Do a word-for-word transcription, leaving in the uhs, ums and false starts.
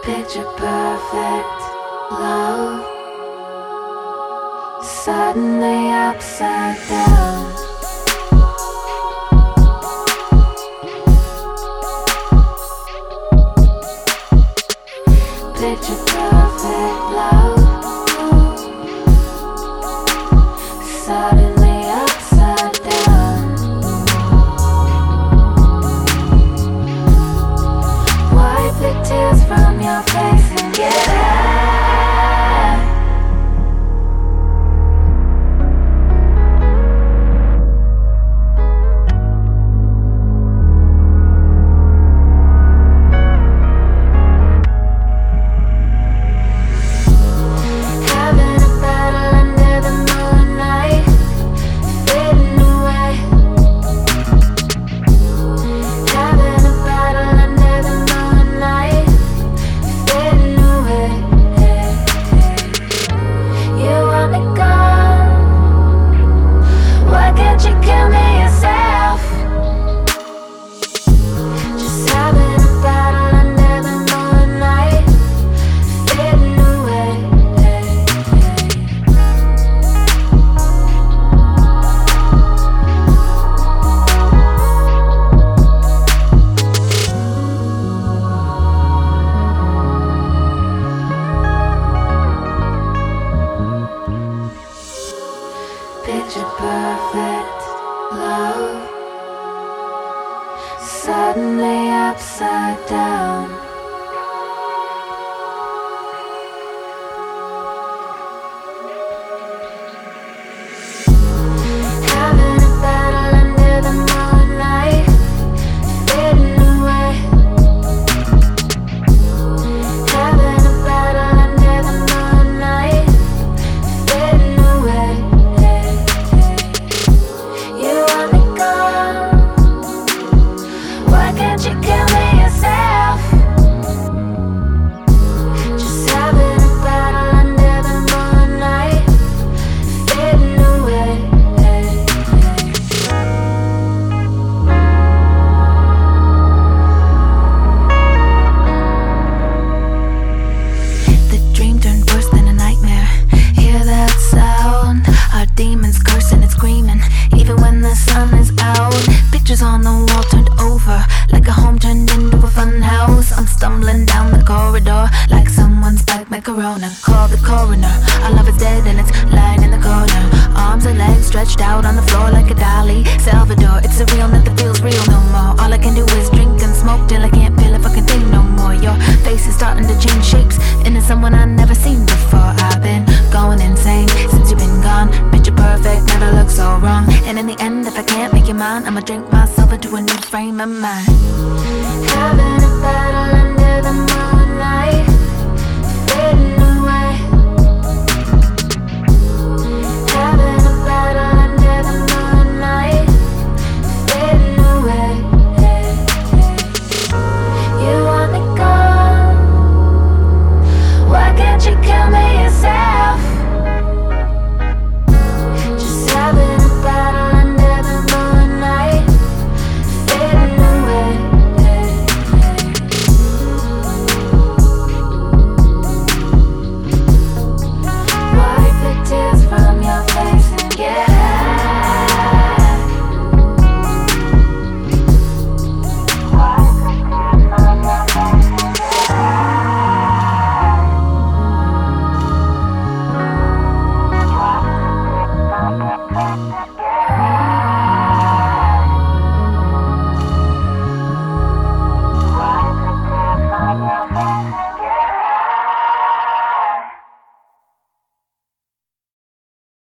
Picture perfect love, suddenly upside down. Picture perfect love, suddenly upside down. Wipe the tears from your face and get out. Having a battle under the moonlight, fading away. Having a battle under the moonlight, fading away. You want me gone? Why can't you kill me yourself? Just having a battle under the moonlight, fading away. Picture perfect love, suddenly upside down. Having a battle under the moonlight, fading away. Having a battle under the moonlight, fading away. You want me gone? Why can't you kill me yourself? Just having a battle under the moonlight, fading away. The dream turned worse than a nightmare. Hear that sound? Our demons cursing and screaming, even when the sun is out. Pictures on the wall turned over, like a home turned into a fun house. I'm stumbling down the corridor, like someone spiked my corona. Call the coroner, our love is dead and it's lying in the corner. Arms and legs stretched out on the floor like a dolly. Salvador, it's surreal, nothing feels real no more. All I can do is drink and smoke till I can't feel a fucking thing no more. Your face is starting to change shapes into someone I've never seen before. I've been going insane since you've been gone. Picture perfect, never looked so wrong. And in the end, if I can't make you mine, I'ma drink myself into a new frame of mind. Having